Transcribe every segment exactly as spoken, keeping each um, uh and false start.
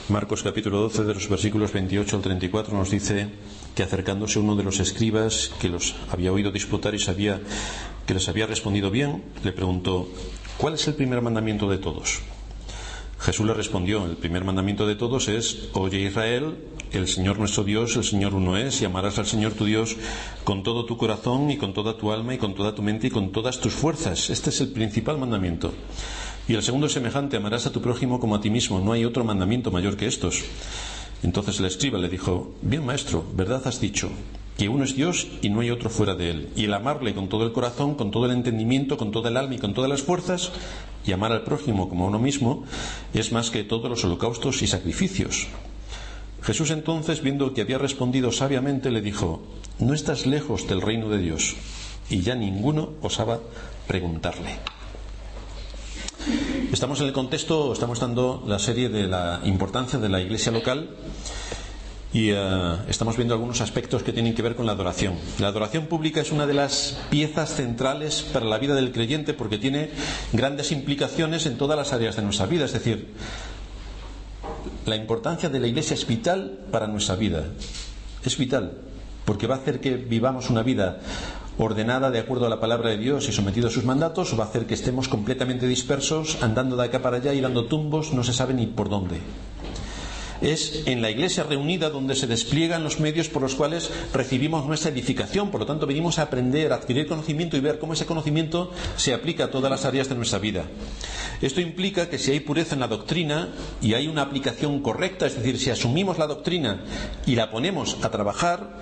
Marcos capítulo doce, de los versículos veintiocho al treinta y cuatro, nos dice que acercándose uno de los escribas que los había oído disputar y sabía que les había respondido bien, le preguntó: ¿cuál es el primer mandamiento de todos? Jesús le respondió: el primer mandamiento de todos es: oye Israel, el Señor nuestro Dios, el Señor uno es, y amarás al Señor tu Dios con todo tu corazón y con toda tu alma y con toda tu mente y con todas tus fuerzas. Este es el principal mandamiento. Y el segundo es semejante: amarás a tu prójimo como a ti mismo. No hay otro mandamiento mayor que estos. Entonces el escriba le dijo: bien, maestro, verdad has dicho, que uno es Dios y no hay otro fuera de él. Y el amarle con todo el corazón, con todo el entendimiento, con toda el alma y con todas las fuerzas, y amar al prójimo como a uno mismo, es más que todos los holocaustos y sacrificios. Jesús entonces, viendo que había respondido sabiamente, le dijo: no estás lejos del reino de Dios. Y ya ninguno osaba preguntarle. Estamos en el contexto, estamos dando la serie de la importancia de la iglesia local y uh, estamos viendo algunos aspectos que tienen que ver con la adoración. La adoración pública es una de las piezas centrales para la vida del creyente porque tiene grandes implicaciones en todas las áreas de nuestra vida. Es decir, la importancia de la iglesia es vital para nuestra vida. Es vital porque va a hacer que vivamos una vida ordenada de acuerdo a la palabra de Dios y sometido a sus mandatos, o va a hacer que estemos completamente dispersos, andando de acá para allá y dando tumbos, no se sabe ni por dónde. Es en la iglesia reunida donde se despliegan los medios por los cuales recibimos nuestra edificación. Por lo tanto, venimos a aprender, a adquirir conocimiento y ver cómo ese conocimiento se aplica a todas las áreas de nuestra vida. Esto implica que si hay pureza en la doctrina y hay una aplicación correcta, es decir, si asumimos la doctrina y la ponemos a trabajar,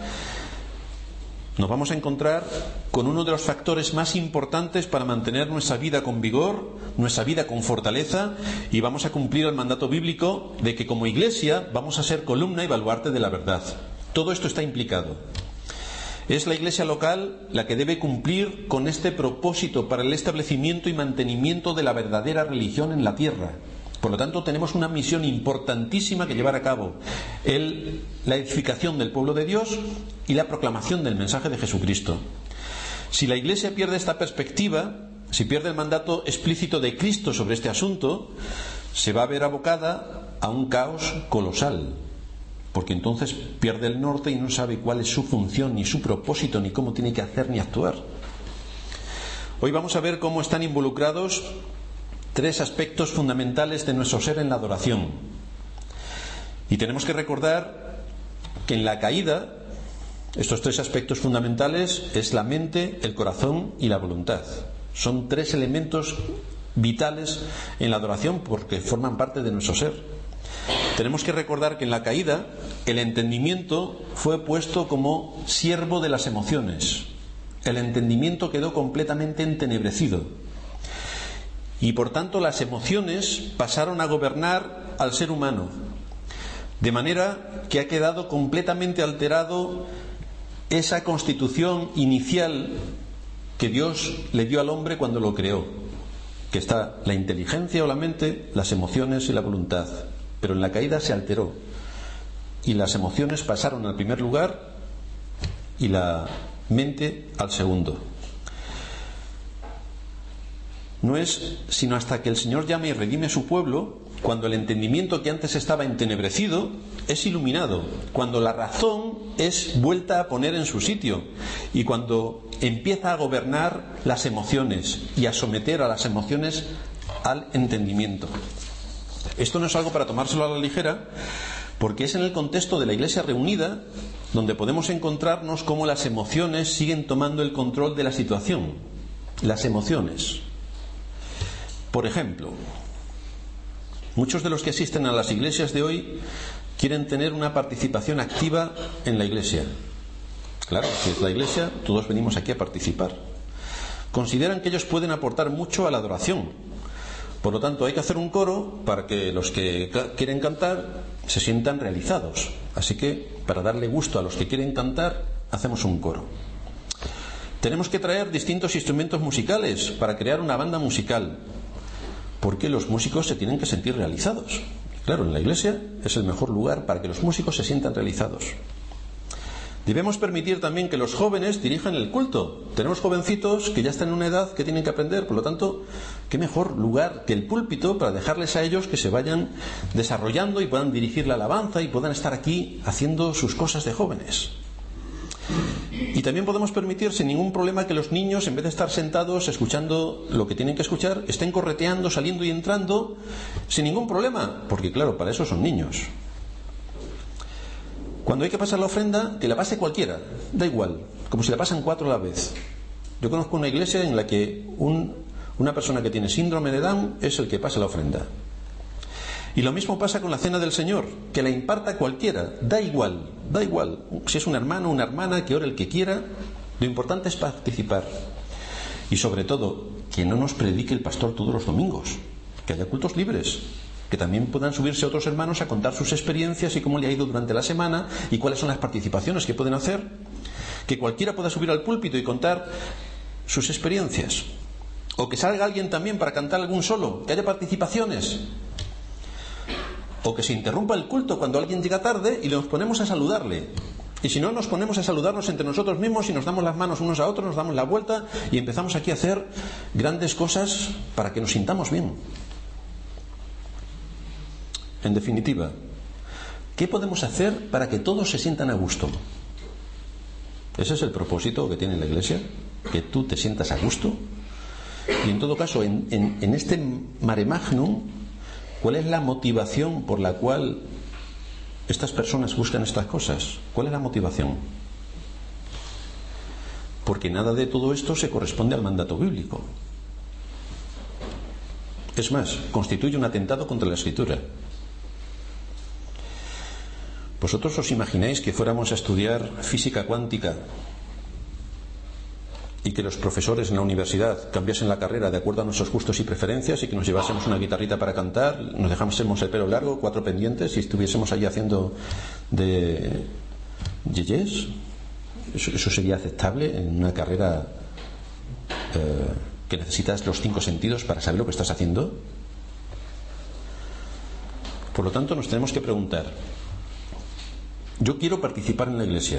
nos vamos a encontrar con uno de los factores más importantes para mantener nuestra vida con vigor, nuestra vida con fortaleza, y vamos a cumplir el mandato bíblico de que como iglesia vamos a ser columna y baluarte de la verdad. Todo esto está implicado. Es la iglesia local la que debe cumplir con este propósito para el establecimiento y mantenimiento de la verdadera religión en la tierra. Por lo tanto, tenemos una misión importantísima que llevar a cabo: el, la edificación del pueblo de Dios y la proclamación del mensaje de Jesucristo. Si la Iglesia pierde esta perspectiva, si pierde el mandato explícito de Cristo sobre este asunto, se va a ver abocada a un caos colosal, porque entonces pierde el norte y no sabe cuál es su función, ni su propósito, ni cómo tiene que hacer ni actuar. Hoy vamos a ver cómo están involucrados tres aspectos fundamentales de nuestro ser en la adoración. Y tenemos que recordar que en la caída, estos tres aspectos fundamentales es la mente, el corazón y la voluntad. Son tres elementos vitales en la adoración porque forman parte de nuestro ser. Tenemos que recordar que en la caída el entendimiento fue puesto como siervo de las emociones. El entendimiento quedó completamente entenebrecido. Y por tanto las emociones pasaron a gobernar al ser humano, de manera que ha quedado completamente alterado esa constitución inicial que Dios le dio al hombre cuando lo creó, que está la inteligencia o la mente, las emociones y la voluntad. Pero en la caída se alteró y las emociones pasaron al primer lugar y la mente al segundo. No es sino hasta que el Señor llame y redime a su pueblo, cuando el entendimiento que antes estaba entenebrecido es iluminado, cuando la razón es vuelta a poner en su sitio y cuando empieza a gobernar las emociones y a someter a las emociones al entendimiento. Esto no es algo para tomárselo a la ligera, porque es en el contexto de la iglesia reunida donde podemos encontrarnos cómo las emociones siguen tomando el control de la situación. Las emociones. Por ejemplo, muchos de los que asisten a las iglesias de hoy quieren tener una participación activa en la iglesia. Claro, si es la iglesia, todos venimos aquí a participar. Consideran que ellos pueden aportar mucho a la adoración. Por lo tanto, hay que hacer un coro para que los que quieren cantar se sientan realizados. Así que, para darle gusto a los que quieren cantar, hacemos un coro. Tenemos que traer distintos instrumentos musicales para crear una banda musical, porque los músicos se tienen que sentir realizados. Claro, en la iglesia es el mejor lugar para que los músicos se sientan realizados. Debemos permitir también que los jóvenes dirijan el culto. Tenemos jovencitos que ya están en una edad que tienen que aprender, por lo tanto, qué mejor lugar que el púlpito para dejarles a ellos que se vayan desarrollando y puedan dirigir la alabanza y puedan estar aquí haciendo sus cosas de jóvenes. Y también podemos permitir sin ningún problema que los niños, en vez de estar sentados escuchando lo que tienen que escuchar, estén correteando, saliendo y entrando sin ningún problema, porque claro, para eso son niños. Cuando hay que pasar la ofrenda, que la pase cualquiera, da igual, como si la pasan cuatro a la vez. Yo conozco una iglesia en la que un, una persona que tiene síndrome de Down es el que pasa la ofrenda. Y lo mismo pasa con la cena del Señor, que la imparta cualquiera, da igual, da igual. Si es un hermano o una hermana, que ore el que quiera, lo importante es participar. Y sobre todo, que no nos predique el pastor todos los domingos, que haya cultos libres, que también puedan subirse otros hermanos a contar sus experiencias y cómo le ha ido durante la semana y cuáles son las participaciones que pueden hacer. Que cualquiera pueda subir al púlpito y contar sus experiencias. O que salga alguien también para cantar algún solo, que haya participaciones. O que se interrumpa el culto cuando alguien llega tarde y nos ponemos a saludarle. Y si no, nos ponemos a saludarnos entre nosotros mismos y nos damos las manos unos a otros, nos damos la vuelta y empezamos aquí a hacer grandes cosas para que nos sintamos bien. En definitiva, ¿qué podemos hacer para que todos se sientan a gusto? Ese es el propósito que tiene la Iglesia, que tú te sientas a gusto. Y en todo caso, en, en, en este mare magnum, ¿cuál es la motivación por la cual estas personas buscan estas cosas? ¿Cuál es la motivación? Porque nada de todo esto se corresponde al mandato bíblico. Es más, constituye un atentado contra la Escritura. ¿Vosotros os imagináis que fuéramos a estudiar física cuántica y que los profesores en la universidad cambiasen la carrera de acuerdo a nuestros gustos y preferencias y que nos llevásemos una guitarrita para cantar, nos dejásemos el pelo largo, cuatro pendientes y estuviésemos allí haciendo de yeyes? ¿Eso, eso sería aceptable en una carrera eh, que necesitas los cinco sentidos para saber lo que estás haciendo? Por lo tanto, nos tenemos que preguntar: yo quiero participar en la Iglesia.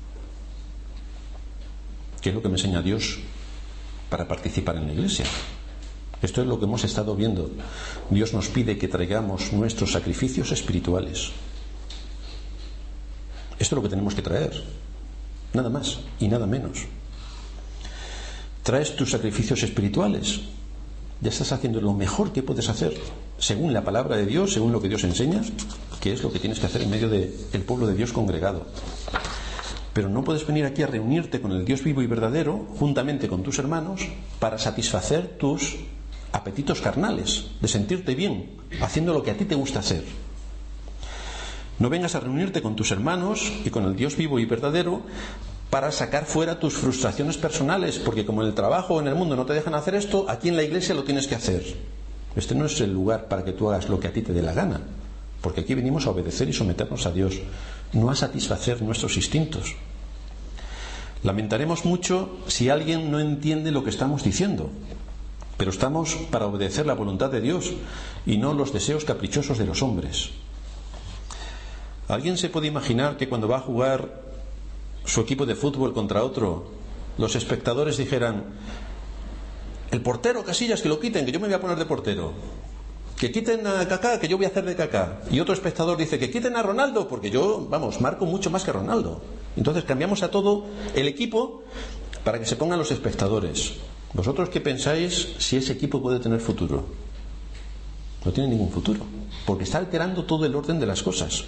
¿Qué es lo que me enseña Dios para participar en la Iglesia? Esto es lo que hemos estado viendo. Dios nos pide que traigamos nuestros sacrificios espirituales. Esto es lo que tenemos que traer. Nada más y nada menos. Traes tus sacrificios espirituales. Ya estás haciendo lo mejor que puedes hacer, según la palabra de Dios, según lo que Dios enseña, que es lo que tienes que hacer en medio del pueblo de Dios congregado. Pero no puedes venir aquí a reunirte con el Dios vivo y verdadero, juntamente con tus hermanos, para satisfacer tus apetitos carnales, de sentirte bien, haciendo lo que a ti te gusta hacer. No vengas a reunirte con tus hermanos y con el Dios vivo y verdadero para sacar fuera tus frustraciones personales, porque como en el trabajo o en el mundo no te dejan hacer esto, aquí en la Iglesia lo tienes que hacer. Este no es el lugar para que tú hagas lo que a ti te dé la gana, porque aquí venimos a obedecer y someternos a Dios, no a satisfacer nuestros instintos. Lamentaremos mucho si alguien no entiende lo que estamos diciendo, pero estamos para obedecer la voluntad de Dios y no los deseos caprichosos de los hombres. ¿Alguien se puede imaginar que cuando va a jugar su equipo de fútbol contra otro, los espectadores dijeran: el portero Casillas, que lo quiten, que yo me voy a poner de portero, que quiten a Kaká, que yo voy a hacer de Kaká? Y otro espectador dice: que quiten a Ronaldo, porque yo, vamos, marco mucho más que Ronaldo. Entonces cambiamos a todo el equipo para que se pongan los espectadores. ¿Vosotros qué pensáis si ese equipo puede tener futuro? No tiene ningún futuro, porque está alterando todo el orden de las cosas.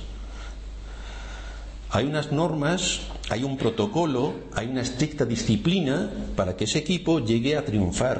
Hay unas normas, hay un protocolo, hay una estricta disciplina para que ese equipo llegue a triunfar.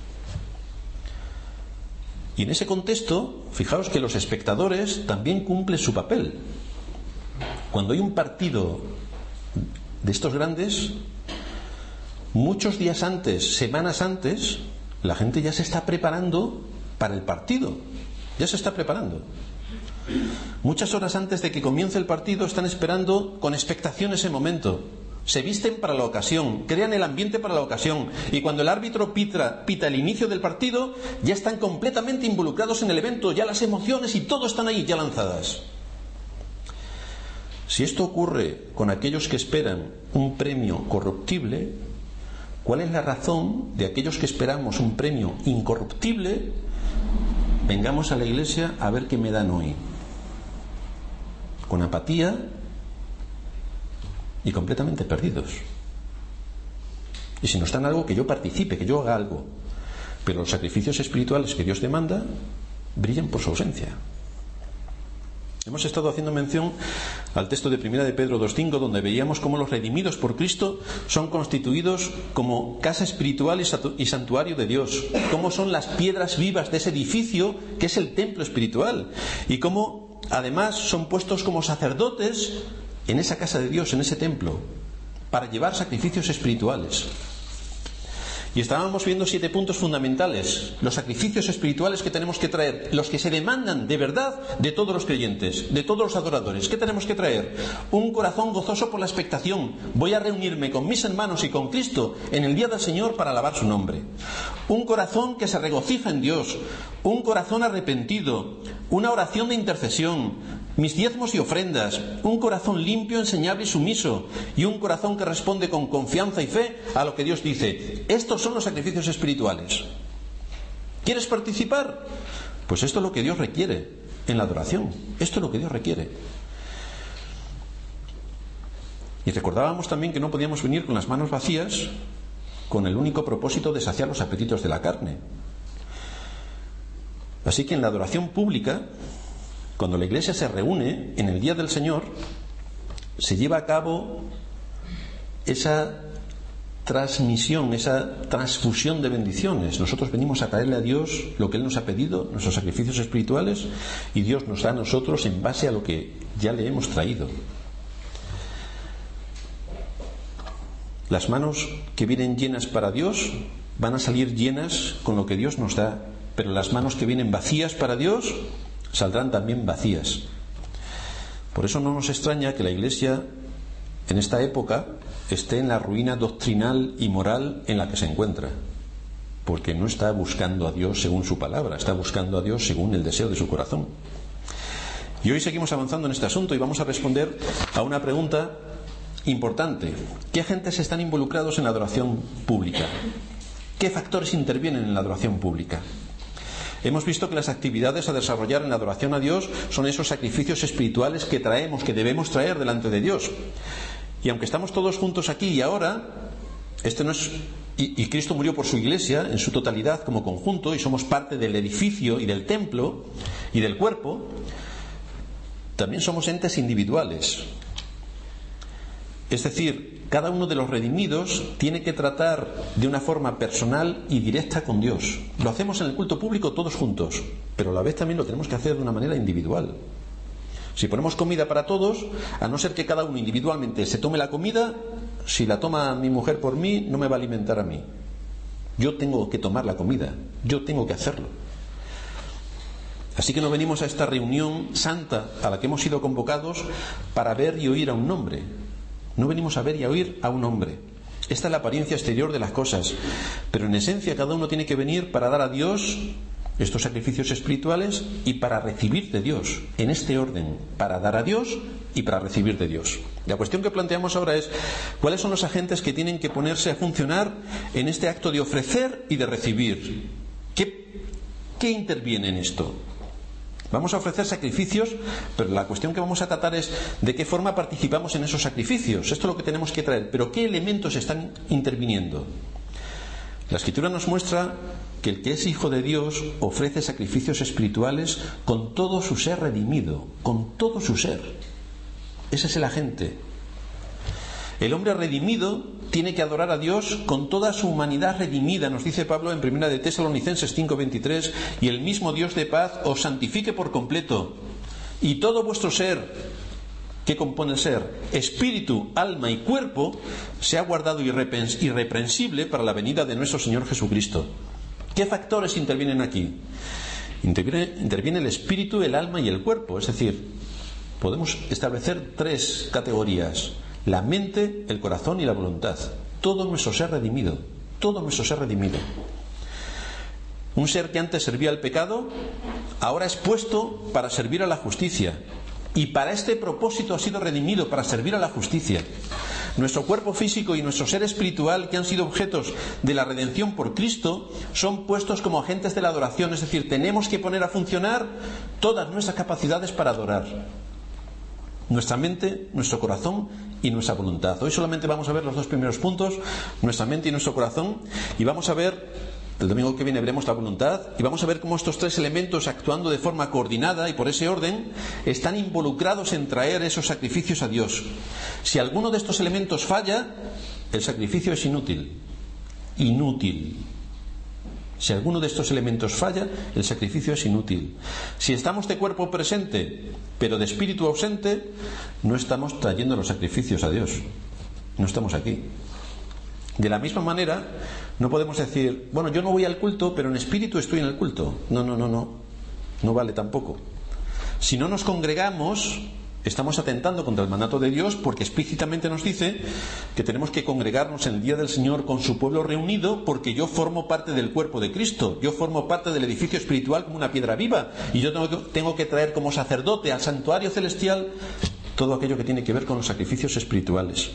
Y en ese contexto, fijaos que los espectadores también cumplen su papel. Cuando hay un partido de estos grandes, muchos días antes, semanas antes, la gente ya se está preparando para el partido. Ya se está preparando. Muchas horas antes de que comience el partido están esperando con expectación ese momento. Se visten para la ocasión, crean el ambiente para la ocasión, y cuando el árbitro pita, pita el inicio del partido, ya están completamente involucrados en el evento, ya las emociones y todo están ahí ya lanzadas. Si esto ocurre con aquellos que esperan un premio corruptible, ¿cuál es la razón de aquellos que esperamos un premio incorruptible? Vengamos a la iglesia a ver qué me dan hoy. Con apatía y completamente perdidos. Y si nos dan algo, que yo participe, que yo haga algo. Pero los sacrificios espirituales que Dios demanda brillan por su ausencia. Hemos estado haciendo mención al texto de Primera de Pedro dos cinco, donde veíamos cómo los redimidos por Cristo son constituidos como casa espiritual y santuario de Dios, cómo son las piedras vivas de ese edificio que es el templo espiritual, y cómo además son puestos como sacerdotes en esa casa de Dios, en ese templo, para llevar sacrificios espirituales. Y estábamos viendo siete puntos fundamentales, los sacrificios espirituales que tenemos que traer, los que se demandan de verdad de todos los creyentes, de todos los adoradores. ¿Qué tenemos que traer? Un corazón gozoso por la expectación. Voy a reunirme con mis hermanos y con Cristo en el día del Señor para alabar su nombre. Un corazón que se regocija en Dios, un corazón arrepentido, una oración de intercesión, mis diezmos y ofrendas, un corazón limpio, enseñable y sumiso, y un corazón que responde con confianza y fe a lo que Dios dice. Estos son los sacrificios espirituales. ¿Quieres participar? Pues esto es lo que Dios requiere en la adoración. Esto es lo que Dios requiere. Y recordábamos también que no podíamos venir con las manos vacías con el único propósito de saciar los apetitos de la carne. Así que en la adoración pública, cuando la iglesia se reúne en el día del Señor, se lleva a cabo esa transmisión, esa transfusión de bendiciones. Nosotros venimos a traerle a Dios lo que Él nos ha pedido, nuestros sacrificios espirituales, y Dios nos da a nosotros en base a lo que ya le hemos traído. Las manos que vienen llenas para Dios van a salir llenas con lo que Dios nos da, pero las manos que vienen vacías para Dios saldrán también vacías. Por eso no nos extraña que la Iglesia en esta época esté en la ruina doctrinal y moral en la que se encuentra, porque no está buscando a Dios según su palabra, está buscando a Dios según el deseo de su corazón. Y hoy seguimos avanzando en este asunto y vamos a responder a una pregunta importante. ¿Qué agentes están involucrados en la adoración pública? ¿Qué factores intervienen en la adoración pública? Hemos visto que las actividades a desarrollar en la adoración a Dios son esos sacrificios espirituales que traemos, que debemos traer delante de Dios. Y aunque estamos todos juntos aquí y ahora, este no es y, y Cristo murió por su iglesia en su totalidad como conjunto, y somos parte del edificio y del templo y del cuerpo, también somos entes individuales. Es decir, cada uno de los redimidos tiene que tratar de una forma personal y directa con Dios. Lo hacemos en el culto público todos juntos, pero a la vez también lo tenemos que hacer de una manera individual. Si ponemos comida para todos, a no ser que cada uno individualmente se tome la comida, si la toma mi mujer por mí, no me va a alimentar a mí. Yo tengo que tomar la comida, yo tengo que hacerlo. Así que no venimos a esta reunión santa a la que hemos sido convocados para ver y oír a un hombre. No venimos a ver y a oír a un hombre. Esta es la apariencia exterior de las cosas, pero en esencia cada uno tiene que venir para dar a Dios estos sacrificios espirituales y para recibir de Dios, en este orden, para dar a Dios y para recibir de Dios. La cuestión que planteamos ahora es: ¿cuáles son los agentes que tienen que ponerse a funcionar en este acto de ofrecer y de recibir? ¿Qué, qué interviene en esto? Vamos a ofrecer sacrificios, pero la cuestión que vamos a tratar es de qué forma participamos en esos sacrificios. Esto es lo que tenemos que traer, pero ¿qué elementos están interviniendo? La Escritura nos muestra que el que es hijo de Dios ofrece sacrificios espirituales con todo su ser redimido, con todo su ser. Ese es el agente. El hombre redimido tiene que adorar a Dios con toda su humanidad redimida, nos dice Pablo en Primera de Tesalonicenses cinco veintitrés, y el mismo Dios de paz os santifique por completo, y todo vuestro ser, que compone el ser, espíritu, alma y cuerpo, sea guardado irreprensible para la venida de nuestro Señor Jesucristo. ¿Qué factores intervienen aquí? Interviene, interviene el espíritu, el alma y el cuerpo, es decir, podemos establecer tres categorías: la mente, el corazón y la voluntad. Todo nuestro ser redimido, todo nuestro ser redimido. Un ser que antes servía al pecado, ahora es puesto para servir a la justicia. Y para este propósito ha sido redimido, para servir a la justicia. Nuestro cuerpo físico y nuestro ser espiritual, que han sido objetos de la redención por Cristo, son puestos como agentes de la adoración. Es decir, tenemos que poner a funcionar todas nuestras capacidades para adorar. Nuestra mente, nuestro corazón y nuestra voluntad. Hoy solamente vamos a ver los dos primeros puntos, nuestra mente y nuestro corazón, y vamos a ver, el domingo que viene veremos la voluntad, y vamos a ver cómo estos tres elementos, actuando de forma coordinada y por ese orden, están involucrados en traer esos sacrificios a Dios. Si alguno de estos elementos falla, el sacrificio es inútil. Inútil. Si alguno de estos elementos falla, el sacrificio es inútil. Si estamos de cuerpo presente, pero de espíritu ausente, no estamos trayendo los sacrificios a Dios. No estamos aquí. De la misma manera, no podemos decir, bueno, yo no voy al culto, pero en espíritu estoy en el culto. No, no, no, no. No vale tampoco. Si no nos congregamos, estamos atentando contra el mandato de Dios, porque explícitamente nos dice que tenemos que congregarnos en el día del Señor con su pueblo reunido, porque yo formo parte del cuerpo de Cristo, yo formo parte del edificio espiritual como una piedra viva, y yo tengo que, tengo que traer como sacerdote al santuario celestial todo aquello que tiene que ver con los sacrificios espirituales.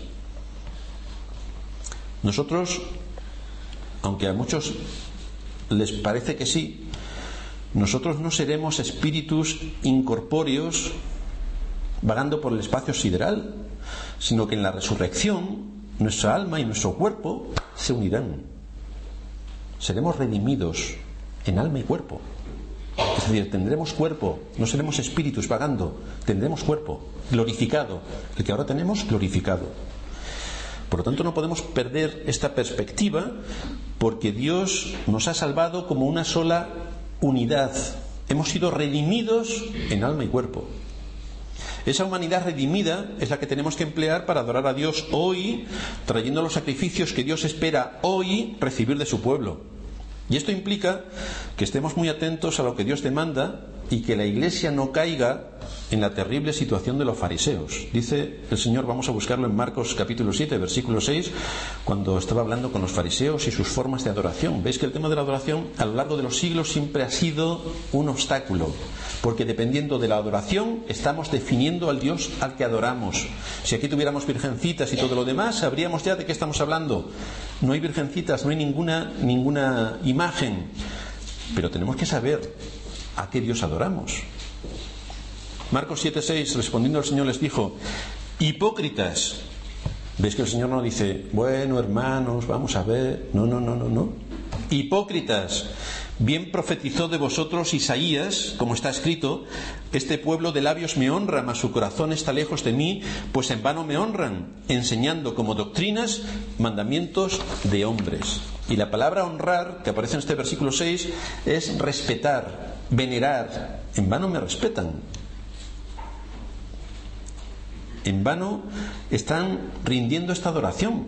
Nosotros, aunque a muchos les parece que sí, nosotros no seremos espíritus incorpóreos vagando por el espacio sideral, sino que en la resurrección nuestra alma y nuestro cuerpo se unirán. Seremos redimidos en alma y cuerpo. Es decir, tendremos cuerpo, no seremos espíritus vagando, tendremos cuerpo glorificado, el que ahora tenemos glorificado. Por lo tanto, no podemos perder esta perspectiva, porque Dios nos ha salvado como una sola unidad. Hemos sido redimidos en alma y cuerpo. Esa humanidad redimida es la que tenemos que emplear para adorar a Dios hoy, trayendo los sacrificios que Dios espera hoy recibir de su pueblo. Y esto implica que estemos muy atentos a lo que Dios demanda y que la Iglesia no caiga en la terrible situación de los fariseos. Dice el Señor, vamos a buscarlo en Marcos capítulo siete, versículo seis, cuando estaba hablando con los fariseos y sus formas de adoración. Veis que el tema de la adoración a lo largo de los siglos siempre ha sido un obstáculo, porque dependiendo de la adoración estamos definiendo al Dios al que adoramos. Si aquí tuviéramos virgencitas y todo lo demás, sabríamos ya de qué estamos hablando. No hay virgencitas, no hay ninguna, ninguna imagen, pero tenemos que saber a qué Dios adoramos. Marcos siete seis, respondiendo el Señor les dijo: hipócritas. ¿Veis que el Señor no dice, bueno, hermanos, vamos a ver? No, no, no, no, no. Hipócritas. Bien profetizó de vosotros Isaías, como está escrito: este pueblo de labios me honra, mas su corazón está lejos de mí, pues en vano me honran, enseñando como doctrinas mandamientos de hombres. Y la palabra honrar, que aparece en este versículo seis, es respetar, venerar. En vano me respetan. En vano están rindiendo esta adoración.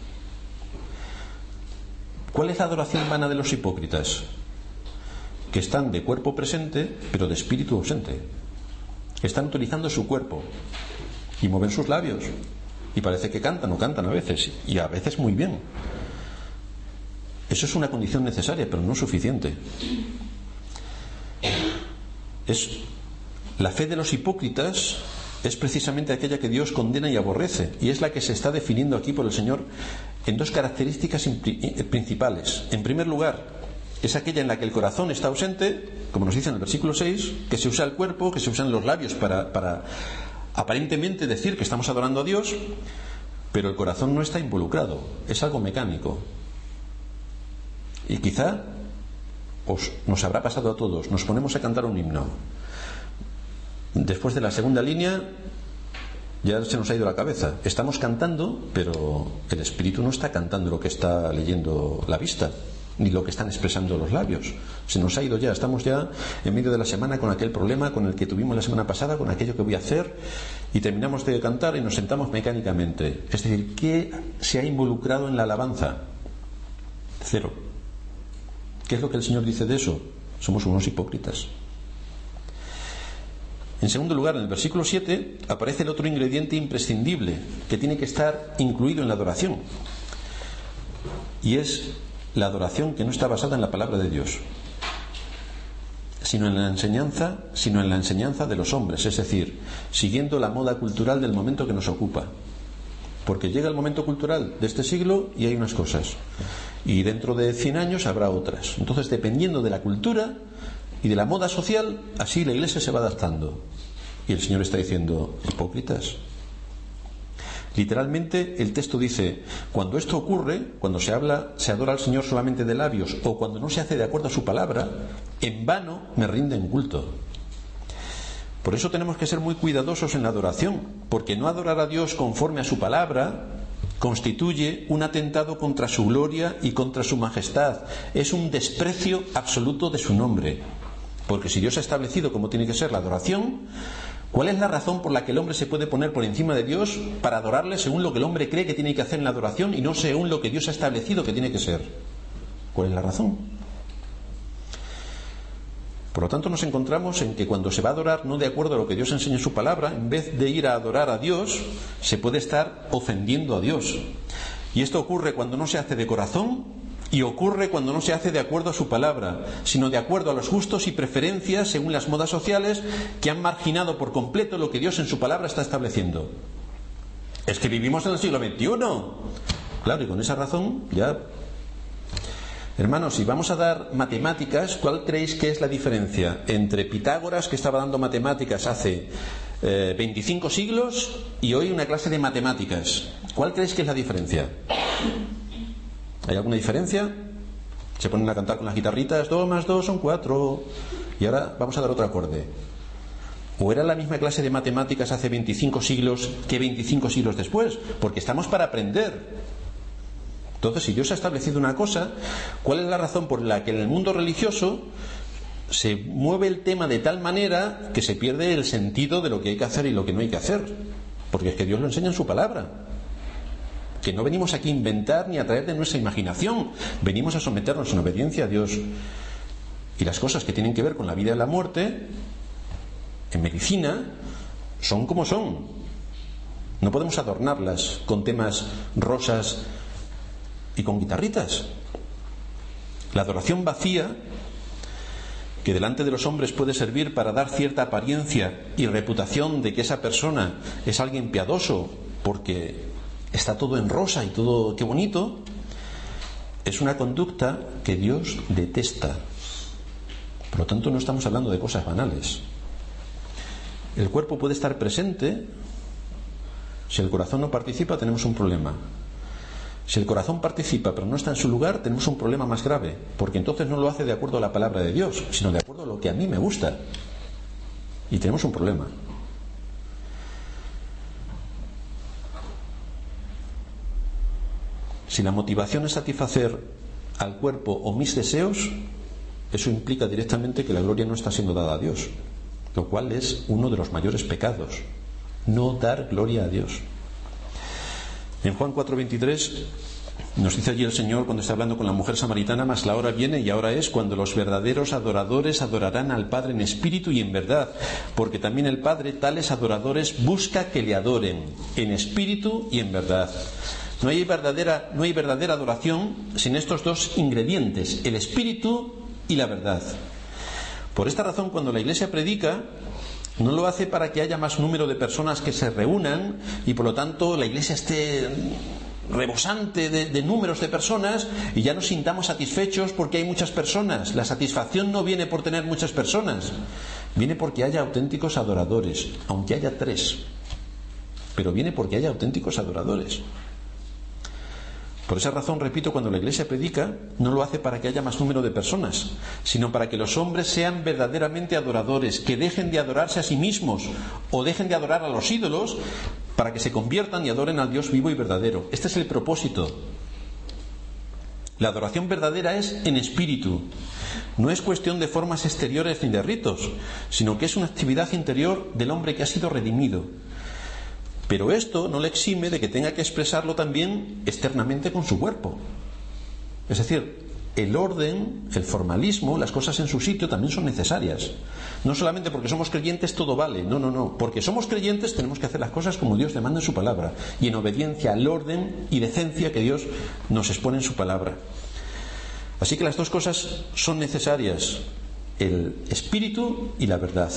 ¿Cuál es la adoración vana de los hipócritas? Que están de cuerpo presente, pero de espíritu ausente. Están utilizando su cuerpo y mueven sus labios. Y parece que cantan o cantan a veces, y a veces muy bien. Eso es una condición necesaria, pero no suficiente. Es la fe de los hipócritas. Es precisamente aquella que Dios condena y aborrece, y es la que se está definiendo aquí por el Señor en dos características principales. En primer lugar, es aquella en la que el corazón está ausente, como nos dice en el versículo seis, que se usa el cuerpo, que se usan los labios para, para aparentemente decir que estamos adorando a Dios, pero el corazón no está involucrado, es algo mecánico. Y quizá os, nos habrá pasado a todos, nos ponemos a cantar un himno. Después de la segunda línea ya se nos ha ido la cabeza. Estamos cantando, pero el espíritu no está cantando lo que está leyendo la vista, ni lo que están expresando los labios. Se nos ha ido ya. Estamos ya en medio de la semana con aquel problema con el que tuvimos la semana pasada, con aquello que voy a hacer, y terminamos de cantar y nos sentamos mecánicamente. Es decir, ¿qué se ha involucrado en la alabanza? Cero. ¿Qué es lo que el Señor dice de eso? Somos unos hipócritas. En segundo lugar, en el versículo siete aparece el otro ingrediente imprescindible que tiene que estar incluido en la adoración, y es la adoración que no está basada en la palabra de Dios. sino en la enseñanza, sino en la enseñanza de los hombres, es decir, siguiendo la moda cultural del momento que nos ocupa. Porque llega el momento cultural de este siglo y hay unas cosas, y dentro de cien años habrá otras. Entonces, dependiendo de la cultura y de la moda social, así la Iglesia se va adaptando. Y el Señor está diciendo: hipócritas. Literalmente el texto dice: cuando esto ocurre, cuando se habla, se adora al Señor solamente de labios, o cuando no se hace de acuerdo a su palabra, en vano me rinden culto. Por eso tenemos que ser muy cuidadosos en la adoración, porque no adorar a Dios conforme a su palabra constituye un atentado contra su gloria y contra su majestad. Es un desprecio absoluto de su nombre. Porque si Dios ha establecido cómo tiene que ser la adoración, ¿cuál es la razón por la que el hombre se puede poner por encima de Dios para adorarle según lo que el hombre cree que tiene que hacer en la adoración y no según lo que Dios ha establecido que tiene que ser? ¿Cuál es la razón? Por lo tanto, nos encontramos en que cuando se va a adorar no de acuerdo a lo que Dios enseña en su palabra, en vez de ir a adorar a Dios, se puede estar ofendiendo a Dios. Y esto ocurre cuando no se hace de corazón, y ocurre cuando no se hace de acuerdo a su palabra, sino de acuerdo a los gustos y preferencias según las modas sociales que han marginado por completo lo que Dios en su palabra está estableciendo. Es que vivimos en el siglo veintiuno. Claro, y con esa razón ya... Hermanos, si vamos a dar matemáticas, ¿cuál creéis que es la diferencia entre Pitágoras, que estaba dando matemáticas hace eh, veinticinco siglos, y hoy una clase de matemáticas? ¿Cuál creéis que es la diferencia? ¿Hay alguna diferencia? Se ponen a cantar con las guitarritas: dos más dos son cuatro, y ahora vamos a dar otro acorde. ¿O era la misma clase de matemáticas hace veinticinco siglos que veinticinco siglos después? Porque estamos para aprender. Entonces, si Dios ha establecido una cosa, ¿cuál es la razón por la que en el mundo religioso se mueve el tema de tal manera que se pierde el sentido de lo que hay que hacer y lo que no hay que hacer? Porque es que Dios lo enseña en su palabra. Que no venimos aquí a inventar ni a traer de nuestra imaginación, venimos a someternos en obediencia a Dios. Y las cosas que tienen que ver con la vida y la muerte, en medicina, son como son. No podemos adornarlas con temas rosas y con guitarritas. La adoración vacía, que delante de los hombres puede servir para dar cierta apariencia y reputación de que esa persona es alguien piadoso, porque está todo en rosa y todo qué bonito, es una conducta que Dios detesta. Por lo tanto, no estamos hablando de cosas banales. El cuerpo puede estar presente. Si el corazón no participa, tenemos un problema. Si el corazón participa pero no está en su lugar, tenemos un problema más grave, porque entonces no lo hace de acuerdo a la palabra de Dios, sino de acuerdo a lo que a mí me gusta, y tenemos un problema. Si la motivación es satisfacer al cuerpo o mis deseos, eso implica directamente que la gloria no está siendo dada a Dios, lo cual es uno de los mayores pecados: no dar gloria a Dios. En Juan cuatro veintitrés nos dice allí el Señor, cuando está hablando con la mujer samaritana: mas la hora viene y ahora es cuando los verdaderos adoradores adorarán al Padre en espíritu y en verdad, porque también el Padre tales adoradores busca que le adoren en espíritu y en verdad. No hay verdadera, no hay verdadera adoración sin estos dos ingredientes, el espíritu y la verdad. Por esta razón, cuando la Iglesia predica, no lo hace para que haya más número de personas que se reúnan y por lo tanto la Iglesia esté rebosante de, de números de personas y ya nos sintamos satisfechos porque hay muchas personas. La satisfacción no viene por tener muchas personas, viene porque haya auténticos adoradores, aunque haya tres, pero viene porque haya auténticos adoradores. Por esa razón, repito, cuando la Iglesia predica, no lo hace para que haya más número de personas, sino para que los hombres sean verdaderamente adoradores, que dejen de adorarse a sí mismos o dejen de adorar a los ídolos, para que se conviertan y adoren al Dios vivo y verdadero. Este es el propósito. La adoración verdadera es en espíritu. No es cuestión de formas exteriores ni de ritos, sino que es una actividad interior del hombre que ha sido redimido. Pero esto no le exime de que tenga que expresarlo también externamente con su cuerpo. Es decir, el orden, el formalismo, las cosas en su sitio también son necesarias. No solamente porque somos creyentes todo vale, no, no, no. Porque somos creyentes tenemos que hacer las cosas como Dios demanda en su palabra y en obediencia al orden y decencia que Dios nos expone en su palabra. Así que las dos cosas son necesarias. el espíritu y la verdad.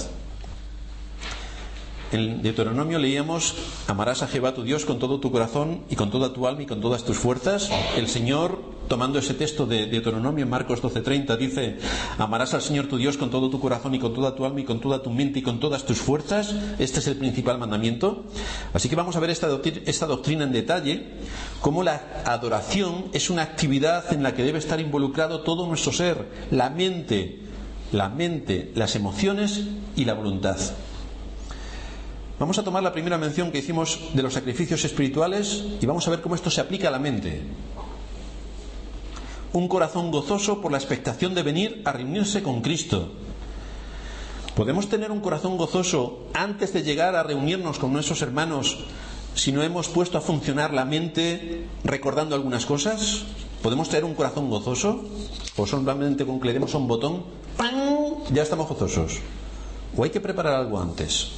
En Deuteronomio leíamos: amarás a Jehová tu Dios con todo tu corazón y con toda tu alma y con todas tus fuerzas. El Señor, tomando ese texto de Deuteronomio en Marcos doce treinta, dice: amarás al Señor tu Dios con todo tu corazón y con toda tu alma y con toda tu mente y con todas tus fuerzas. Este es el principal mandamiento. Así que vamos a ver esta doctrina, esta doctrina en detalle, cómo la adoración es una actividad en la que debe estar involucrado todo nuestro ser, la mente, la mente, las emociones y la voluntad. Vamos a tomar la primera mención que hicimos de los sacrificios espirituales y vamos a ver cómo esto se aplica a la mente. Un corazón gozoso por la expectación de venir a reunirse con Cristo. ¿Podemos tener un corazón gozoso antes de llegar a reunirnos con nuestros hermanos si no hemos puesto a funcionar la mente recordando algunas cosas? ¿Podemos tener un corazón gozoso? ¿O solamente con que le demos a un botón, ¡pam!, ya estamos gozosos? ¿O hay que preparar algo antes?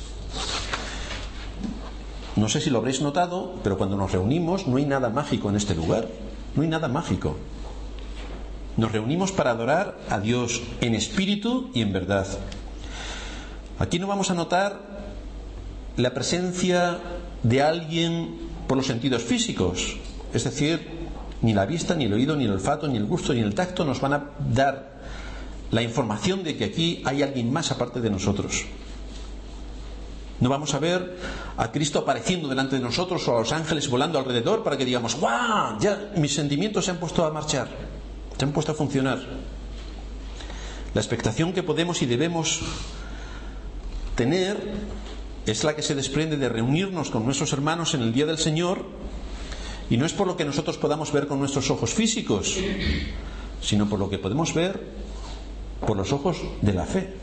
No sé si lo habréis notado, pero cuando nos reunimos no hay nada mágico en este lugar. No hay nada mágico. Nos reunimos para adorar a Dios en espíritu y en verdad. Aquí no vamos a notar la presencia de alguien por los sentidos físicos. Es decir, ni la vista, ni el oído, ni el olfato, ni el gusto, ni el tacto nos van a dar la información de que aquí hay alguien más aparte de nosotros. No vamos a ver a Cristo apareciendo delante de nosotros o a los ángeles volando alrededor para que digamos: ¡guau! Ya mis sentimientos se han puesto a marchar, se han puesto a funcionar. La expectación que podemos y debemos tener es la que se desprende de reunirnos con nuestros hermanos en el día del Señor, y no es por lo que nosotros podamos ver con nuestros ojos físicos, sino por lo que podemos ver por los ojos de la fe.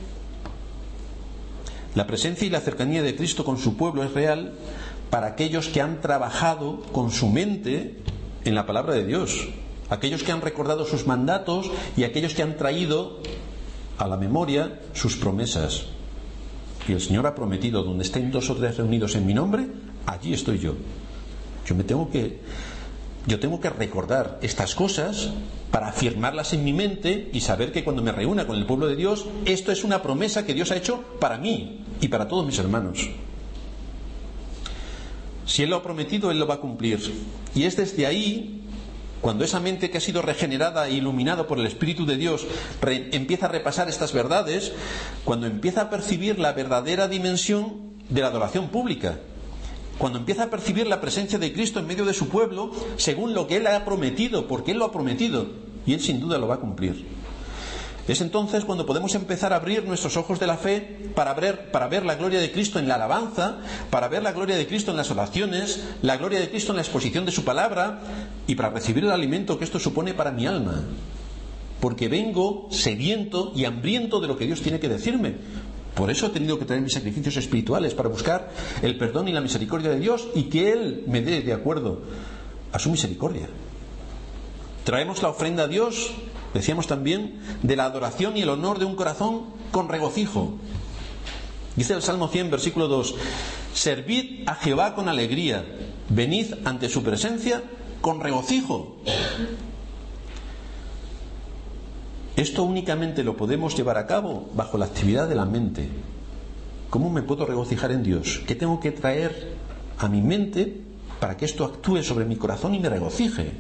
La presencia y la cercanía de Cristo con su pueblo es real para aquellos que han trabajado con su mente en la palabra de Dios, aquellos que han recordado sus mandatos y aquellos que han traído a la memoria sus promesas. Y el Señor ha prometido: donde estén dos o tres reunidos en mi nombre, allí estoy yo. Yo me tengo que yo tengo que recordar estas cosas para afirmarlas en mi mente y saber que cuando me reúna con el pueblo de Dios, esto es una promesa que Dios ha hecho para mí y para todos mis hermanos. Si Él lo ha prometido, Él lo va a cumplir. Y es desde ahí, cuando esa mente que ha sido regenerada e iluminada por el Espíritu de Dios re- empieza a repasar estas verdades, cuando empieza a percibir la verdadera dimensión de la adoración pública, cuando empieza a percibir la presencia de Cristo en medio de su pueblo según lo que Él ha prometido, porque Él lo ha prometido y Él sin duda lo va a cumplir. Es entonces cuando podemos empezar a abrir nuestros ojos de la fe para ver, para ver la gloria de Cristo en la alabanza, para ver la gloria de Cristo en las oraciones, la gloria de Cristo en la exposición de su palabra, y para recibir el alimento que esto supone para mi alma. Porque vengo sediento y hambriento de lo que Dios tiene que decirme. Por eso he tenido que traer mis sacrificios espirituales, para buscar el perdón y la misericordia de Dios y que Él me dé de acuerdo a su misericordia. Traemos la ofrenda a Dios, decíamos también, de la adoración y el honor de un corazón con regocijo. Dice el Salmo cien, versículo dos: servid a Jehová con alegría, venid ante su presencia con regocijo. Esto únicamente lo podemos llevar a cabo bajo la actividad de la mente. ¿Cómo me puedo regocijar en Dios? ¿Qué tengo que traer a mi mente para que esto actúe sobre mi corazón y me regocije?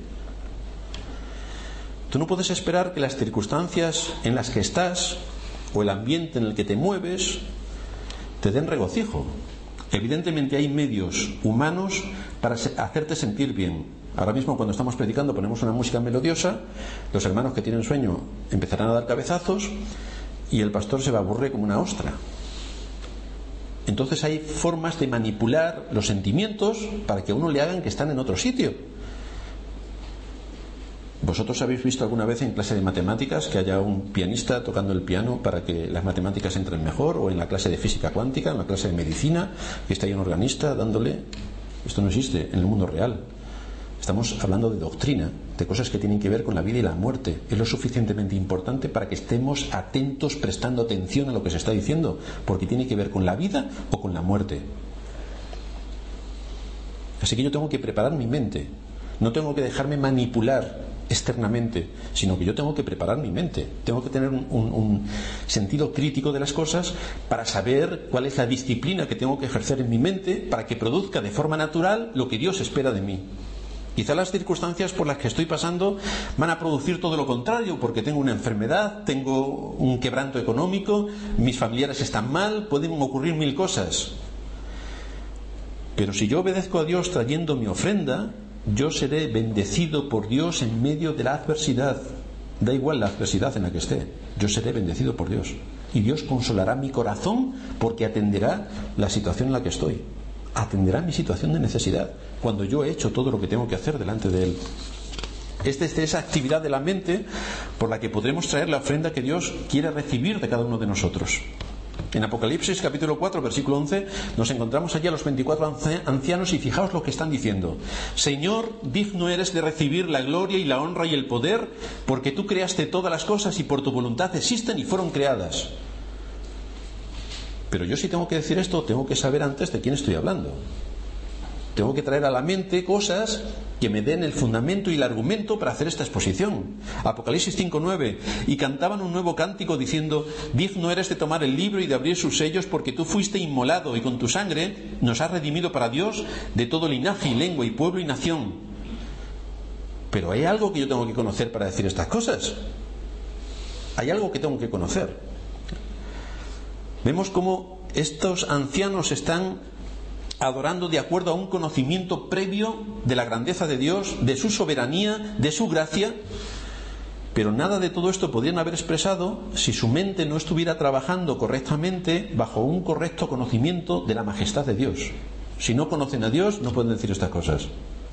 Tú no puedes esperar que las circunstancias en las que estás o el ambiente en el que te mueves te den regocijo. Evidentemente hay medios humanos para hacerte sentir bien. Ahora mismo, cuando estamos predicando, ponemos una música melodiosa, los hermanos que tienen sueño empezarán a dar cabezazos y el pastor se va a aburrir como una ostra. Entonces hay formas de manipular los sentimientos para que a uno le hagan que están en otro sitio. ¿Vosotros habéis visto alguna vez en clase de matemáticas que haya un pianista tocando el piano para que las matemáticas entren mejor? O en la clase de física cuántica, en la clase de medicina, que está ahí un organista dándole... Esto no existe en el mundo real. Estamos hablando de doctrina, de cosas que tienen que ver con la vida y la muerte. Es lo suficientemente importante para que estemos atentos, prestando atención a lo que se está diciendo, porque tiene que ver con la vida o con la muerte. Así que yo tengo que preparar mi mente. No tengo que dejarme manipular externamente, sino que yo tengo que preparar mi mente. Tengo que tener un, un, un sentido crítico de las cosas para saber cuál es la disciplina que tengo que ejercer en mi mente para que produzca de forma natural lo que Dios espera de mí. Quizá las circunstancias por las que estoy pasando van a producir todo lo contrario, porque tengo una enfermedad, tengo un quebranto económico, mis familiares están mal, pueden ocurrir mil cosas. Pero si yo obedezco a Dios trayendo mi ofrenda, yo seré bendecido por Dios en medio de la adversidad. Da igual la adversidad en la que esté, yo seré bendecido por Dios. Y Dios consolará mi corazón porque atenderá la situación en la que estoy. Atenderá mi situación de necesidad cuando yo he hecho todo lo que tengo que hacer delante de Él. Es desde esa actividad de la mente por la que podremos traer la ofrenda que Dios quiere recibir de cada uno de nosotros. En Apocalipsis capítulo cuatro versículo once nos encontramos allí a los veinticuatro ancianos y fijaos lo que están diciendo: Señor, digno eres de recibir la gloria y la honra y el poder, porque tú creaste todas las cosas y por tu voluntad existen y fueron creadas. Pero yo, si tengo que decir esto, tengo que saber antes de quién estoy hablando. Tengo que traer a la mente cosas que me den el fundamento y el argumento para hacer esta exposición. Apocalipsis cinco nueve: y cantaban un nuevo cántico diciendo: digno eres de tomar el libro y de abrir sus sellos, porque tú fuiste inmolado y con tu sangre nos has redimido para Dios de todo linaje y lengua y pueblo y nación. Pero hay algo que yo tengo que conocer para decir estas cosas. Hay algo que tengo que conocer. Vemos cómo estos ancianos están adorando de acuerdo a un conocimiento previo de la grandeza de Dios, de su soberanía, de su gracia, pero nada de todo esto podrían haber expresado si su mente no estuviera trabajando correctamente bajo un correcto conocimiento de la majestad de Dios. Si no conocen a Dios, no pueden decir estas cosas.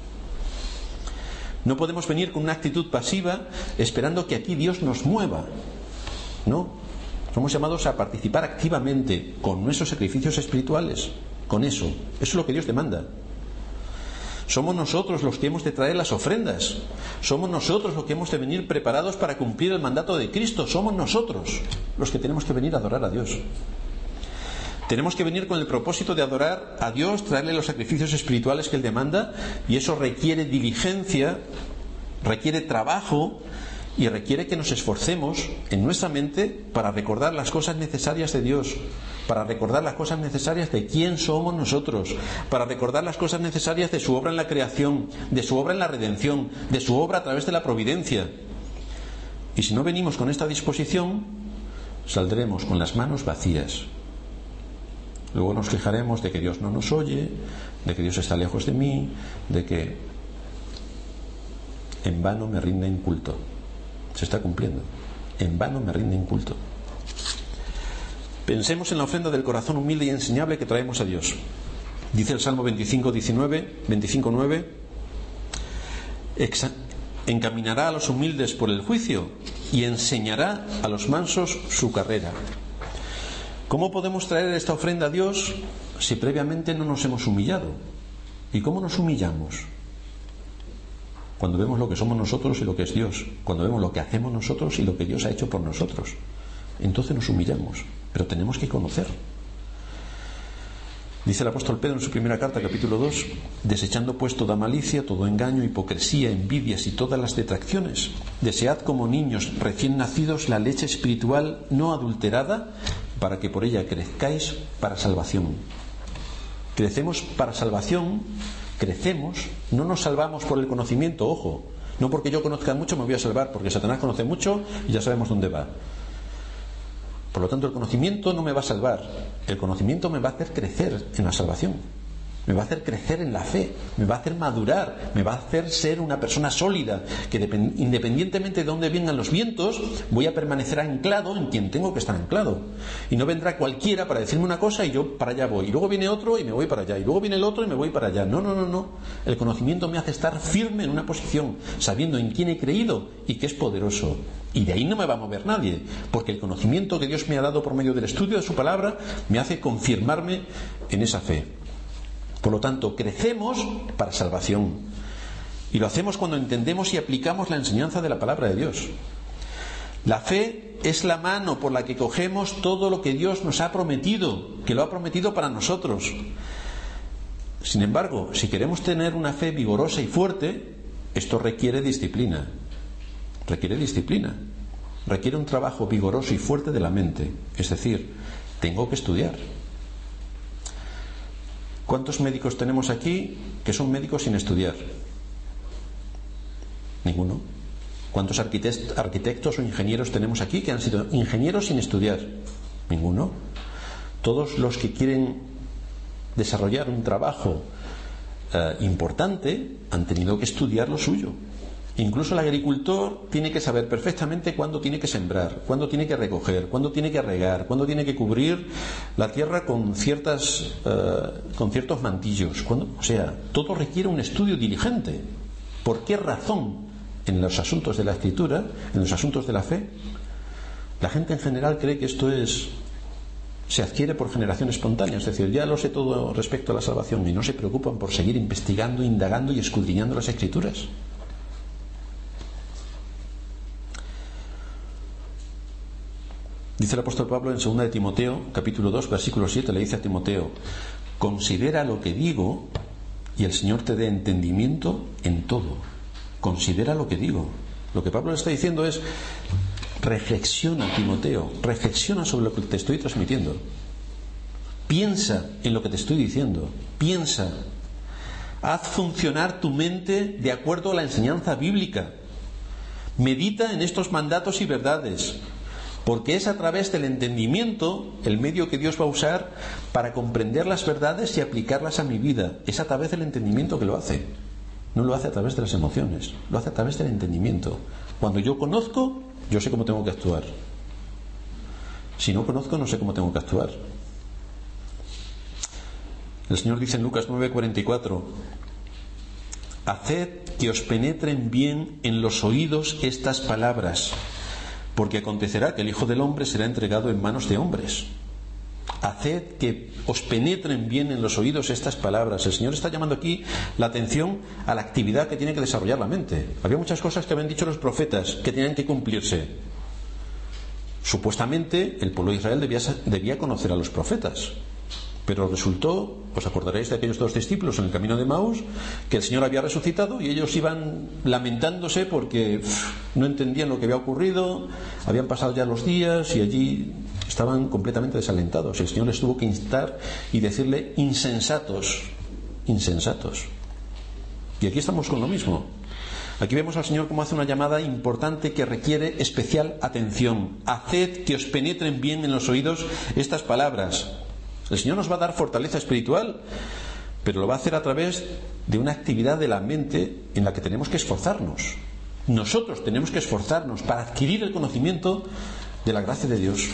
No podemos venir con una actitud pasiva esperando que aquí Dios nos mueva. No. Somos llamados a participar activamente con nuestros sacrificios espirituales. Con eso. Eso es lo que Dios demanda. Somos nosotros los que hemos de traer las ofrendas. Somos nosotros los que hemos de venir preparados para cumplir el mandato de Cristo. Somos nosotros los que tenemos que venir a adorar a Dios. Tenemos que venir con el propósito de adorar a Dios, traerle los sacrificios espirituales que Él demanda, y eso requiere diligencia, requiere trabajo, y requiere que nos esforcemos en nuestra mente para recordar las cosas necesarias de Dios, para recordar las cosas necesarias de quién somos nosotros, para recordar las cosas necesarias de su obra en la creación, de su obra en la redención, de su obra a través de la providencia. Y si no venimos con esta disposición, saldremos con las manos vacías. Luego nos quejaremos de que Dios no nos oye, de que Dios está lejos de mí, de que en vano me rinden culto. Se está cumpliendo. En vano me rinden culto. Pensemos en la ofrenda del corazón humilde y enseñable que traemos a Dios. Dice el Salmo veinticinco nueve: encaminará a los humildes por el juicio y enseñará a los mansos su carrera. ¿Cómo podemos traer esta ofrenda a Dios si previamente no nos hemos humillado? ¿Y cómo nos humillamos? Cuando vemos lo que somos nosotros y lo que es Dios, cuando vemos lo que hacemos nosotros y lo que Dios ha hecho por nosotros, entonces nos humillamos, pero tenemos que conocer. Dice el apóstol Pedro en su primera carta, capítulo dos: desechando pues toda malicia, todo engaño, hipocresía, envidias y todas las detracciones, desead como niños recién nacidos la leche espiritual no adulterada, para que por ella crezcáis para salvación. Crecemos para salvación. Crecemos, no nos salvamos por el conocimiento, ojo, no porque yo conozca mucho me voy a salvar, porque Satanás conoce mucho y ya sabemos dónde va. Por lo tanto, el conocimiento no me va a salvar, el conocimiento me va a hacer crecer en la salvación, me va a hacer crecer en la fe, me va a hacer madurar, me va a hacer ser una persona sólida, que independientemente de dónde vengan los vientos, voy a permanecer anclado en quien tengo que estar anclado. Y no vendrá cualquiera para decirme una cosa y yo para allá voy, y luego viene otro y me voy para allá, y luego viene el otro y me voy para allá. No, no, no, no. El conocimiento me hace estar firme en una posición, sabiendo en quién he creído y que es poderoso. Y de ahí no me va a mover nadie, porque el conocimiento que Dios me ha dado por medio del estudio de su palabra me hace confirmarme en esa fe. Por lo tanto, crecemos para salvación. Y lo hacemos cuando entendemos y aplicamos la enseñanza de la palabra de Dios. La fe es la mano por la que cogemos todo lo que Dios nos ha prometido, que lo ha prometido para nosotros. Sin embargo, si queremos tener una fe vigorosa y fuerte, Esto requiere disciplina. Requiere disciplina. Requiere un trabajo vigoroso y fuerte de la mente. Es decir, tengo que estudiar. ¿Cuántos médicos tenemos aquí que son médicos sin estudiar? Ninguno. ¿Cuántos arquitectos o ingenieros tenemos aquí que han sido ingenieros sin estudiar? Ninguno. Todos los que quieren desarrollar un trabajo eh, importante han tenido que estudiar lo suyo. Incluso el agricultor tiene que saber perfectamente cuándo tiene que sembrar, cuándo tiene que recoger, cuándo tiene que regar, cuándo tiene que cubrir la tierra con ciertas eh, con ciertos mantillos. Cuándo, o sea, todo requiere un estudio diligente. ¿Por qué razón en los asuntos de la escritura, en los asuntos de la fe, la gente en general cree que esto es se adquiere por generación espontánea? Es decir, ya lo sé todo respecto a la salvación y no se preocupan por seguir investigando, indagando y escudriñando las escrituras. Dice el apóstol Pablo en segunda de Timoteo, capítulo dos, versículo siete, le dice a Timoteo: considera lo que digo y el Señor te dé entendimiento en todo. Considera lo que digo. Lo que Pablo le está diciendo es: reflexiona, Timoteo, reflexiona sobre lo que te estoy transmitiendo. Piensa en lo que te estoy diciendo. Piensa. Haz funcionar tu mente de acuerdo a la enseñanza bíblica. Medita en estos mandatos y verdades, porque es a través del entendimiento el medio que Dios va a usar para comprender las verdades y aplicarlas a mi vida. Es a través del entendimiento que lo hace. No lo hace a través de las emociones, lo hace a través del entendimiento. Cuando yo conozco, yo sé cómo tengo que actuar. Si no conozco, no sé cómo tengo que actuar. El Señor dice en Lucas nueve cuarenta y cuatro: haced que os penetren bien en los oídos estas palabras, porque acontecerá que el Hijo del Hombre será entregado en manos de hombres. Haced que os penetren bien en los oídos estas palabras. El Señor está llamando aquí la atención a la actividad que tiene que desarrollar la mente. Había muchas cosas que habían dicho los profetas que tenían que cumplirse. Supuestamente el pueblo de Israel debía, debía conocer a los profetas, pero resultó, os acordaréis de aquellos dos discípulos en el camino de Maús, que el Señor había resucitado y ellos iban lamentándose porque pff, no entendían lo que había ocurrido, habían pasado ya los días y allí estaban completamente desalentados. El Señor les tuvo que instar y decirle: insensatos, insensatos. Y aquí estamos con lo mismo. Aquí vemos al Señor cómo hace una llamada importante que requiere especial atención. Haced que os penetren bien en los oídos estas palabras. El Señor nos va a dar fortaleza espiritual, pero lo va a hacer a través de una actividad de la mente en la que tenemos que esforzarnos. Nosotros tenemos que esforzarnos para adquirir el conocimiento de la gracia de Dios.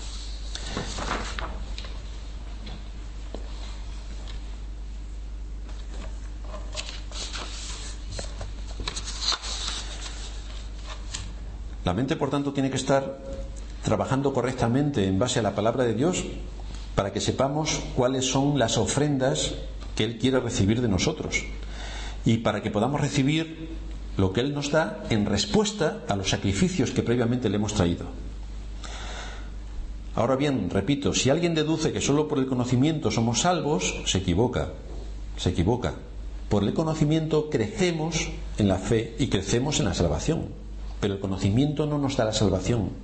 La mente, por tanto, tiene que estar trabajando correctamente en base a la palabra de Dios para que sepamos cuáles son las ofrendas que Él quiere recibir de nosotros y para que podamos recibir lo que Él nos da en respuesta a los sacrificios que previamente le hemos traído. Ahora bien, repito, si alguien deduce que solo por el conocimiento somos salvos, se equivoca, se equivoca. Por el conocimiento crecemos en la fe y crecemos en la salvación, pero el conocimiento no nos da la salvación.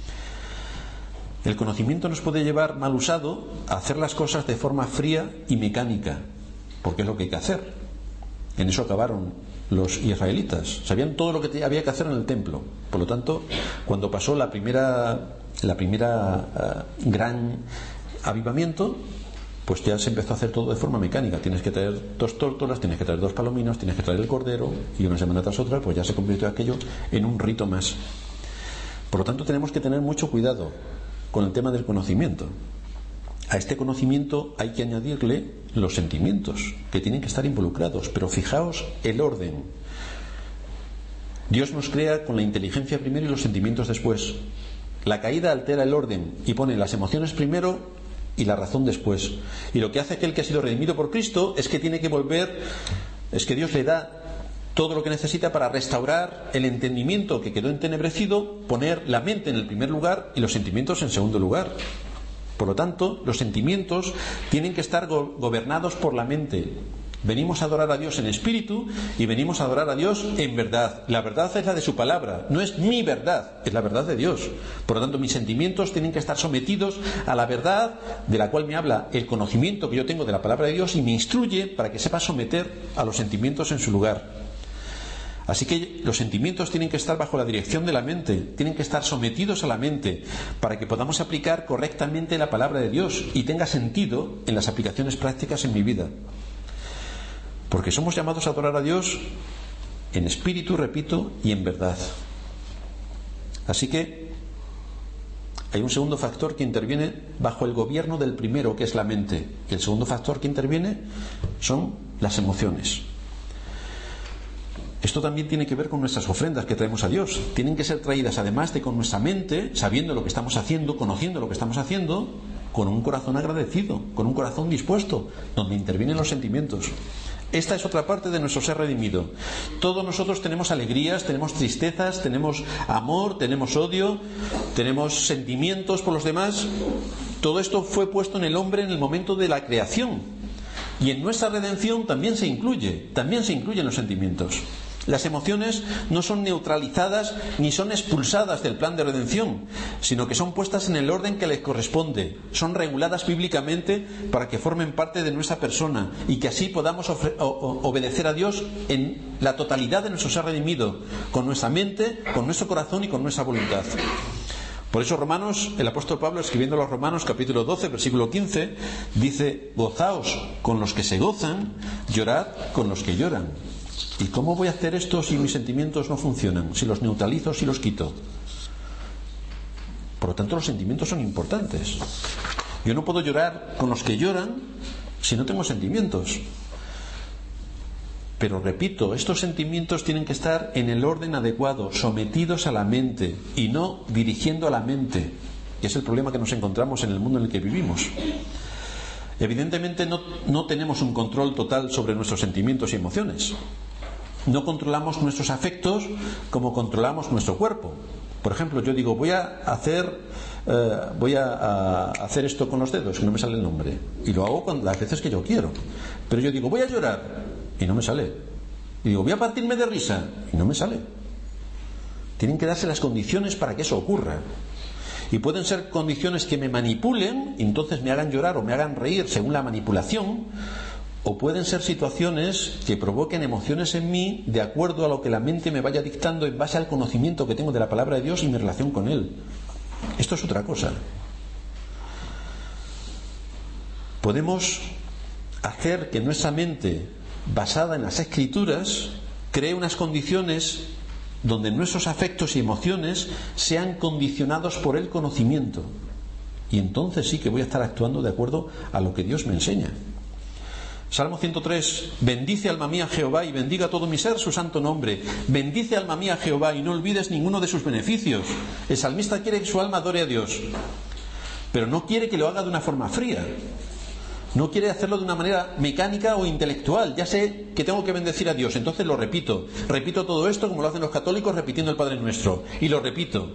El conocimiento nos puede llevar, mal usado, a hacer las cosas de forma fría y mecánica, porque es lo que hay que hacer. En eso acabaron los israelitas. Sabían todo lo que había que hacer en el templo. Por lo tanto, cuando pasó la primera, la primera uh, gran avivamiento, pues ya se empezó a hacer todo de forma mecánica. Tienes que traer dos tórtolas, tienes que traer dos palominos, tienes que traer el cordero, y una semana tras otra, pues ya se convirtió aquello en un rito más. Por lo tanto, tenemos que tener mucho cuidado con el tema del conocimiento. A este conocimiento hay que añadirle los sentimientos, que tienen que estar involucrados. Pero fijaos el orden. Dios nos crea con la inteligencia primero y los sentimientos después. La caída altera el orden y pone las emociones primero y la razón después. Y lo que hace aquel que ha sido redimido por Cristo es que tiene que volver, es que Dios le da todo lo que necesita para restaurar el entendimiento que quedó entenebrecido, poner la mente en el primer lugar y los sentimientos en segundo lugar. Por lo tanto, los sentimientos tienen que estar go- gobernados por la mente. Venimos a adorar a Dios en espíritu y venimos a adorar a Dios en verdad. La verdad es la de su palabra, no es mi verdad, es la verdad de Dios. Por lo tanto, mis sentimientos tienen que estar sometidos a la verdad de la cual me habla el conocimiento que yo tengo de la palabra de Dios y me instruye para que sepa someter a los sentimientos en su lugar. Así que los sentimientos tienen que estar bajo la dirección de la mente, tienen que estar sometidos a la mente para que podamos aplicar correctamente la palabra de Dios y tenga sentido en las aplicaciones prácticas en mi vida. Porque somos llamados a adorar a Dios en espíritu, repito, y en verdad. Así que hay un segundo factor que interviene bajo el gobierno del primero, que es la mente. Y el segundo factor que interviene son las emociones. Esto también tiene que ver con nuestras ofrendas que traemos a Dios. Tienen que ser traídas además de con nuestra mente, sabiendo lo que estamos haciendo, conociendo lo que estamos haciendo, con un corazón agradecido, con un corazón dispuesto, donde intervienen los sentimientos. Esta es otra parte de nuestro ser redimido. Todos nosotros tenemos alegrías, tenemos tristezas, tenemos amor, tenemos odio, tenemos sentimientos por los demás. Todo esto fue puesto en el hombre en el momento de la creación. Y en nuestra redención también se incluye, también se incluyen los sentimientos. Las emociones no son neutralizadas ni son expulsadas del plan de redención, sino que son puestas en el orden que les corresponde. Son reguladas bíblicamente para que formen parte de nuestra persona y que así podamos ofre- o- o- obedecer a Dios en la totalidad de nuestro ser redimido, con nuestra mente, con nuestro corazón y con nuestra voluntad. Por eso Romanos, el apóstol Pablo, escribiendo a los Romanos capítulo doce, versículo quince, dice: gozaos con los que se gozan, llorad con los que lloran. ¿Y cómo voy a hacer esto si mis sentimientos no funcionan? Si los neutralizo, si los quito. Por lo tanto, los sentimientos son importantes. Yo no puedo llorar con los que lloran si no tengo sentimientos. Pero repito, estos sentimientos tienen que estar en el orden adecuado, sometidos a la mente y no dirigiendo a la mente. Y es el problema que nos encontramos en el mundo en el que vivimos. Evidentemente no, no tenemos un control total sobre nuestros sentimientos y emociones. No controlamos nuestros afectos como controlamos nuestro cuerpo. Por ejemplo, yo digo, voy a hacer eh, voy a, a hacer esto con los dedos, que no me sale el nombre, y lo hago con las veces que yo quiero. Pero yo digo, voy a llorar, y no me sale. Y digo, voy a partirme de risa, y no me sale. Tienen que darse las condiciones para que eso ocurra. Y pueden ser condiciones que me manipulen y entonces me hagan llorar o me hagan reír según la manipulación, o pueden ser situaciones que provoquen emociones en mí de acuerdo a lo que la mente me vaya dictando en base al conocimiento que tengo de la palabra de Dios y mi relación con Él. Esto es otra cosa. Podemos hacer que nuestra mente, basada en las Escrituras, cree unas condiciones donde nuestros afectos y emociones sean condicionados por el conocimiento, y entonces sí que voy a estar actuando de acuerdo a lo que Dios me enseña. Salmo ciento tres: bendice alma mía Jehová y bendiga todo mi ser su santo nombre. Bendice alma mía Jehová y no olvides ninguno de sus beneficios. El salmista quiere que su alma adore a Dios, pero no quiere que lo haga de una forma fría. No quiere hacerlo de una manera mecánica o intelectual. Ya sé que tengo que bendecir a Dios, entonces lo repito. Repito todo esto como lo hacen los católicos repitiendo el Padre Nuestro. Y lo repito.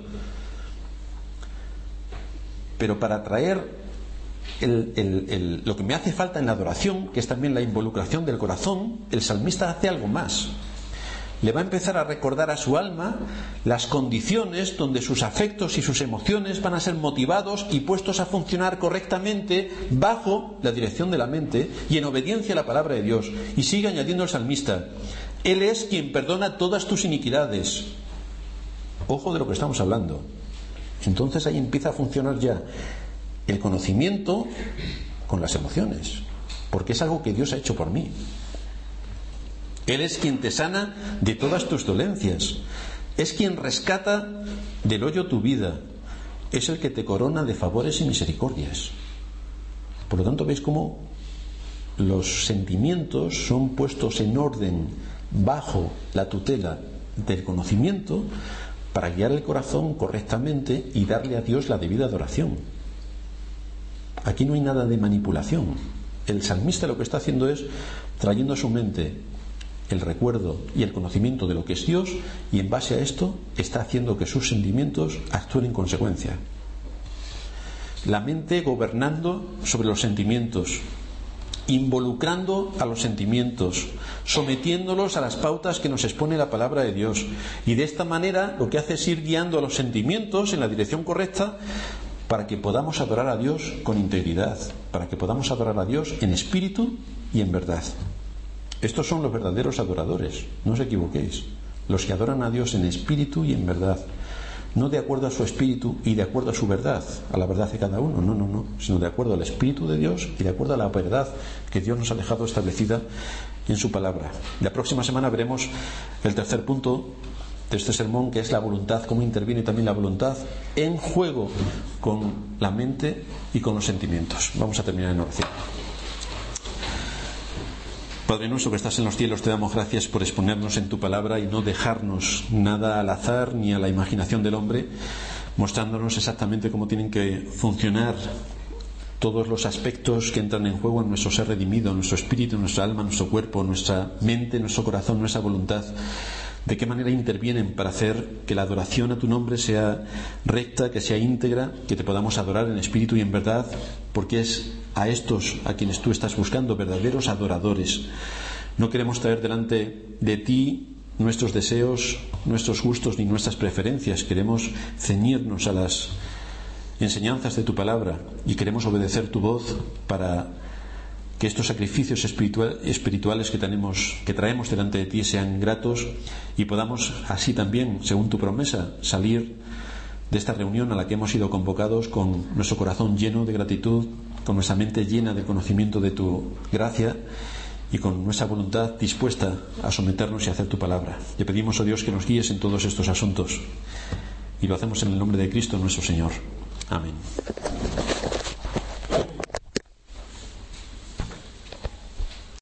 Pero para traer el, el, el, lo que me hace falta en la adoración, que es también la involucración del corazón, el salmista hace algo más. Le va a empezar a recordar a su alma las condiciones donde sus afectos y sus emociones van a ser motivados y puestos a funcionar correctamente bajo la dirección de la mente y en obediencia a la palabra de Dios. Y sigue añadiendo el salmista: Él es quien perdona todas tus iniquidades. Ojo de lo que estamos hablando. Entonces ahí empieza a funcionar ya el conocimiento con las emociones, porque es algo que Dios ha hecho por mí. Él es quien te sana de todas tus dolencias. Es quien rescata del hoyo tu vida. Es el que te corona de favores y misericordias. Por lo tanto, veis cómo los sentimientos son puestos en orden bajo la tutela del conocimiento para guiar el corazón correctamente y darle a Dios la debida adoración. Aquí no hay nada de manipulación. El salmista lo que está haciendo es trayendo a su mente el recuerdo y el conocimiento de lo que es Dios, y en base a esto está haciendo que sus sentimientos actúen en consecuencia. La mente gobernando sobre los sentimientos. involucrando a los sentimientos, sometiéndolos a las pautas que nos expone la palabra de Dios. Y de esta manera lo que hace es ir guiando a los sentimientos en la dirección correcta para que podamos adorar a Dios con integridad, para que podamos adorar a Dios en espíritu y en verdad. Estos son los verdaderos adoradores, no os equivoquéis, los que adoran a Dios en espíritu y en verdad. No de acuerdo a su espíritu y de acuerdo a su verdad, a la verdad de cada uno, no, no, no, sino de acuerdo al espíritu de Dios y de acuerdo a la verdad que Dios nos ha dejado establecida en su palabra. La próxima semana veremos el tercer punto de este sermón, que es la voluntad, cómo interviene también la voluntad en juego con la mente y con los sentimientos. Vamos a terminar en oración. Padre nuestro que estás en los cielos, te damos gracias por exponernos en tu palabra y no dejarnos nada al azar ni a la imaginación del hombre, mostrándonos exactamente cómo tienen que funcionar todos los aspectos que entran en juego en nuestro ser redimido, nuestro espíritu, nuestra alma, nuestro cuerpo, nuestra mente, nuestro corazón, nuestra voluntad. De qué manera intervienen para hacer que la adoración a tu nombre sea recta, que sea íntegra, que te podamos adorar en espíritu y en verdad, porque es a estos a quienes tú estás buscando, verdaderos adoradores. No queremos traer delante de ti nuestros deseos, nuestros gustos ni nuestras preferencias. Queremos ceñirnos a las enseñanzas de tu palabra y queremos obedecer tu voz para que estos sacrificios espiritual, espirituales que tenemos, que traemos delante de ti sean gratos y podamos así también, según tu promesa, salir de esta reunión a la que hemos sido convocados con nuestro corazón lleno de gratitud, con nuestra mente llena de conocimiento de tu gracia y con nuestra voluntad dispuesta a someternos y a hacer tu palabra. Te pedimos, oh Dios, que nos guíes en todos estos asuntos y lo hacemos en el nombre de Cristo nuestro Señor. Amén.